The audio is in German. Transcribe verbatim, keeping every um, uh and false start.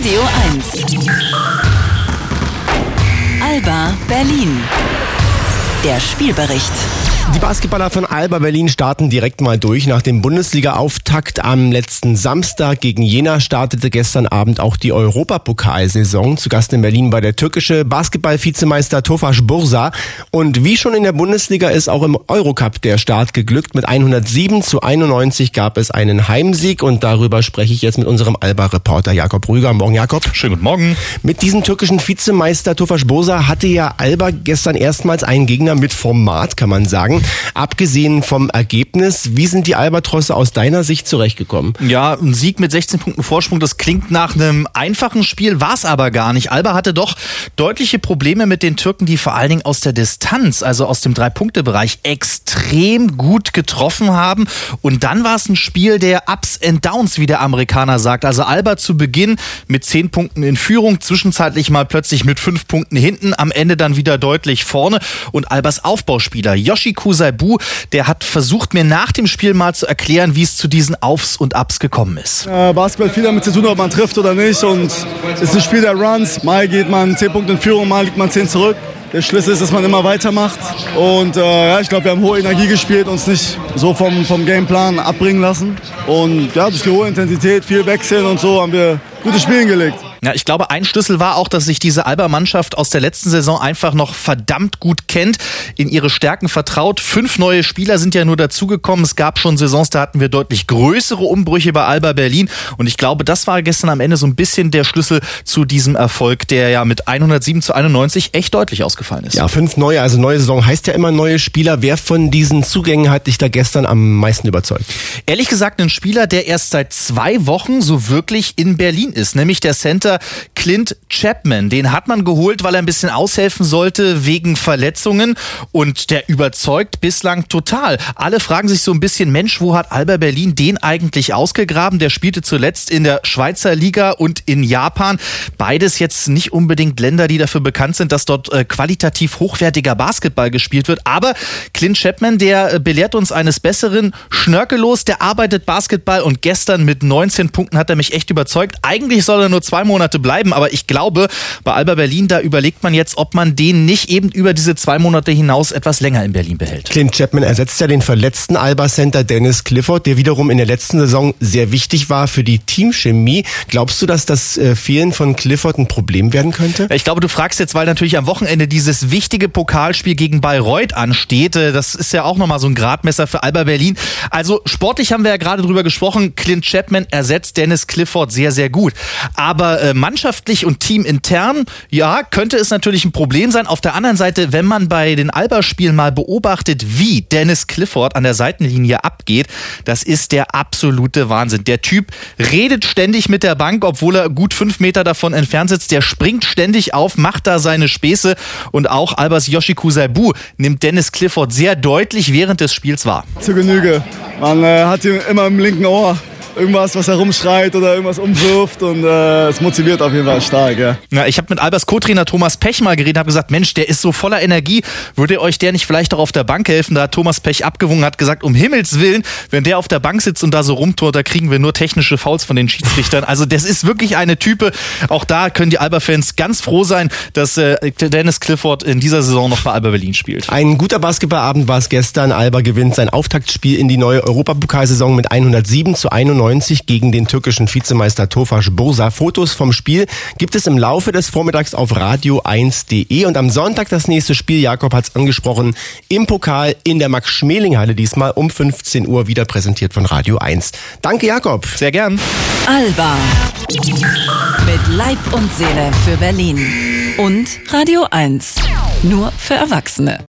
Radio eins. Alba Berlin. Der Spielbericht. Die Basketballer von Alba Berlin starten direkt mal durch. Nach dem Bundesliga-Auftakt am letzten Samstag gegen Jena startete gestern Abend auch die Europapokalsaison. Zu Gast in Berlin war der türkische Basketball-Vizemeister Tofaş Bursa. Und wie schon in der Bundesliga ist auch im Eurocup der Start geglückt. Mit hundertsieben zu einundneunzig gab es einen Heimsieg. Und darüber spreche ich jetzt mit unserem Alba-Reporter Jakob Rüger. Morgen, Jakob. Schönen guten Morgen. Mit diesem türkischen Vizemeister Tofaş Bursa hatte ja Alba gestern erstmals einen Gegner mit Format, kann man sagen. Abgesehen vom Ergebnis, wie sind die Albatrosse aus deiner Sicht zurechtgekommen? Ja, ein Sieg mit sechzehn Punkten Vorsprung, das klingt nach einem einfachen Spiel, war es aber gar nicht. Alba hatte doch deutliche Probleme mit den Türken, die vor allen Dingen aus der Distanz, also aus dem Drei-Punkte-Bereich, extrem gut getroffen haben. Und dann war es ein Spiel der Ups and Downs, wie der Amerikaner sagt. Also Alba zu Beginn mit zehn Punkten in Führung, zwischenzeitlich mal plötzlich mit fünf Punkten hinten, am Ende dann wieder deutlich vorne. Und Albas Aufbauspieler Yoshi Kusaibu, der hat versucht, mir nach dem Spiel mal zu erklären, wie es zu diesen Aufs und Ups gekommen ist. Äh, Basketball viel damit zu tun, ob man trifft oder nicht. Und es ist ein Spiel der Runs. Mal geht man zehn Punkte in Führung, mal liegt man zehn zurück. Der Schlüssel ist, dass man immer weitermacht. Und äh, ja, ich glaube, wir haben hohe Energie gespielt, uns nicht so vom, vom Gameplan abbringen lassen. Und ja, durch die hohe Intensität, viel Wechseln und so haben wir gute Spiele hingelegt. Ja, ich glaube, ein Schlüssel war auch, dass sich diese Alba-Mannschaft aus der letzten Saison einfach noch verdammt gut kennt, in ihre Stärken vertraut. Fünf neue Spieler sind ja nur dazugekommen. Es gab schon Saisons, da hatten wir deutlich größere Umbrüche bei Alba Berlin. Und ich glaube, das war gestern am Ende so ein bisschen der Schlüssel zu diesem Erfolg, der ja mit hundertsieben zu einundneunzig echt deutlich ausgefallen ist. Ja, fünf neue, also neue Saison heißt ja immer neue Spieler. Wer von diesen Zugängen hat dich da gestern am meisten überzeugt? Ehrlich gesagt, ein Spieler, der erst seit zwei Wochen so wirklich in Berlin ist, nämlich der Center Clint Chapman. Den hat man geholt, weil er ein bisschen aushelfen sollte wegen Verletzungen und der überzeugt bislang total. Alle fragen sich so ein bisschen, Mensch, wo hat Alba Berlin den eigentlich ausgegraben? Der spielte zuletzt in der Schweizer Liga und in Japan. Beides jetzt nicht unbedingt Länder, die dafür bekannt sind, dass dort äh, qualitativ hochwertiger Basketball gespielt wird. Aber Clint Chapman, der äh, belehrt uns eines Besseren, schnörkellos, der arbeitet Basketball und gestern mit neunzehn Punkten hat er mich echt überzeugt. Eigentlich soll er nur zwei Monate bleiben, aber ich glaube, bei Alba Berlin, da überlegt man jetzt, ob man den nicht eben über diese zwei Monate hinaus etwas länger in Berlin behält. Clint Chapman ersetzt ja den verletzten Alba-Center Dennis Clifford, der wiederum in der letzten Saison sehr wichtig war für die Teamchemie. Glaubst du, dass das äh, Fehlen von Clifford ein Problem werden könnte? Ich glaube, du fragst jetzt, weil natürlich am Wochenende dieses wichtige Pokalspiel gegen Bayreuth ansteht. Das ist ja auch nochmal so ein Gradmesser für Alba Berlin. Also sportlich haben wir ja gerade drüber gesprochen. Clint Chapman ersetzt Dennis Clifford sehr, sehr gut. Aber äh, mannschaftlich und teamintern, ja, könnte es natürlich ein Problem sein. Auf der anderen Seite, wenn man bei den Alba-Spielen mal beobachtet, wie Dennis Clifford an der Seitenlinie abgeht, das ist der absolute Wahnsinn. Der Typ redet ständig mit der Bank, obwohl er gut fünf Meter davon entfernt sitzt. Der springt ständig auf, macht da seine Späße und auch Albas Yoshi Kusaibu nimmt Dennis Clifford sehr deutlich während des Spiels wahr. Zur Genüge. Man äh, hat ihn immer im linken Ohr. Irgendwas, was er rumschreit oder irgendwas umwirft und äh, es motiviert auf jeden Fall stark, ja. Ja, ich habe mit Albas Co-Trainer Thomas Pech mal geredet, habe gesagt, Mensch, der ist so voller Energie, würde euch der nicht vielleicht auch auf der Bank helfen? Da hat Thomas Pech abgewogen, hat gesagt, um Himmels Willen, wenn der auf der Bank sitzt und da so rumturt, da kriegen wir nur technische Fouls von den Schiedsrichtern. Also das ist wirklich eine Type, auch da können die Alba-Fans ganz froh sein, dass äh, Dennis Clifford in dieser Saison noch bei Alba Berlin spielt. Ein guter Basketballabend war es gestern. Alba gewinnt sein Auftaktspiel in die neue Europapokalsaison mit hundertsieben zu einundneunzig gegen den türkischen Vizemeister Tofaş Bursa. Fotos vom Spiel gibt es im Laufe des Vormittags auf radio eins punkt de und am Sonntag das nächste Spiel, Jakob hat es angesprochen, im Pokal in der Max-Schmeling-Halle, diesmal um fünfzehn Uhr, wieder präsentiert von Radio eins. Danke, Jakob. Sehr gern. Alba. Mit Leib und Seele für Berlin. Und Radio eins. Nur für Erwachsene.